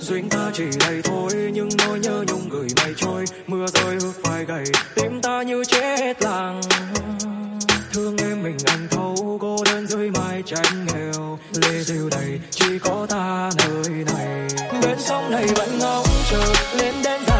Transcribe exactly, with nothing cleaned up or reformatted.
Duyên ta chỉ đây thôi nhưng nỗi nhớ nhung gửi mây trôi. Mưa rơi ướt vai gầy, tim ta như chết lặng. Thương em mình anh thấu, cô đơn dưới mái tranh nghèo. Lệ rêu đầy chỉ có ta nơi này. Bên sông này vẫn ngóng chờ lên đến